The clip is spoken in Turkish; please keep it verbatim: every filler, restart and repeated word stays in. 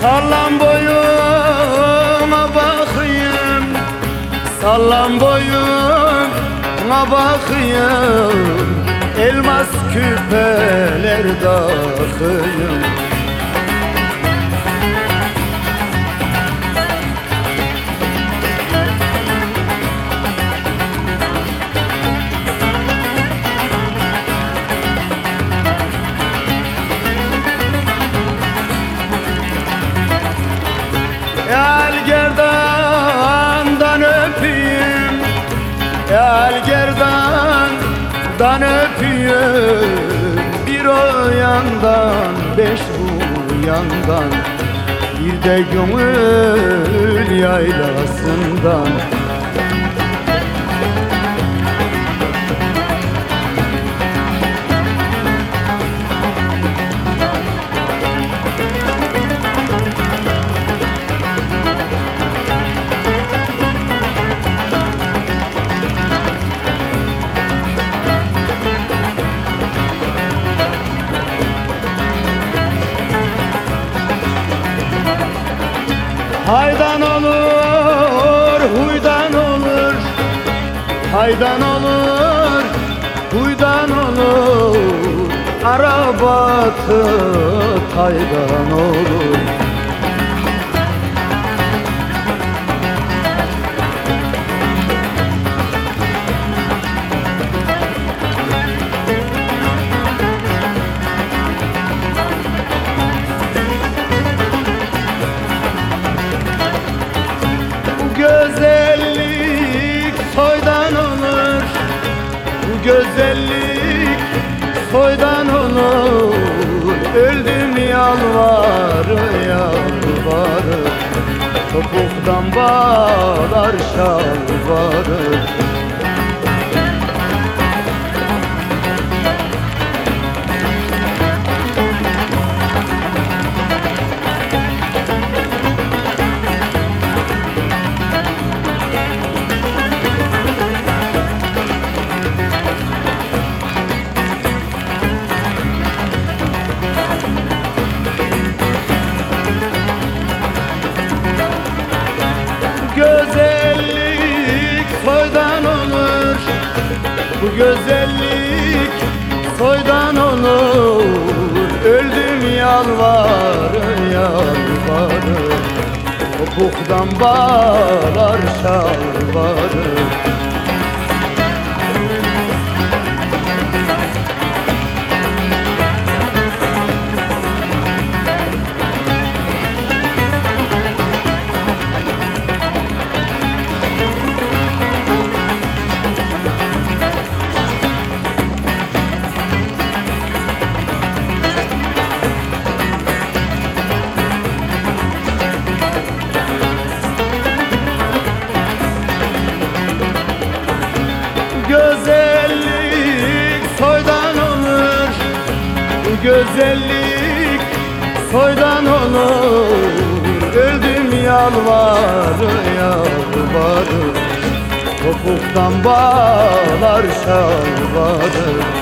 Sallan boyuma bakayım, sallan boyuma bakayım, elmas küpeler takayım. El gerdandan öpeyim, el gerdandan öpeyim, bir o yandan beş bu yandan, bir de gönül yaylasından. Haydan olur, huydan olur, haydan olur, huydan olur, arabatı taydan olur. Güzellik soydan olur, bu güzellik soydan olur. Öldüm yalvarı yalvarı, topuktan bağlar şalvarı. Güzellik soydan olur, bu güzellik soydan olur. Öldüm yalvarı yalvarı, topuktan bağlar şalvarı. Güzellik soydan olur, bu güzellik soydan olur. Öldüm yalvarı yalvarı, topuktan bağlar şalvarı.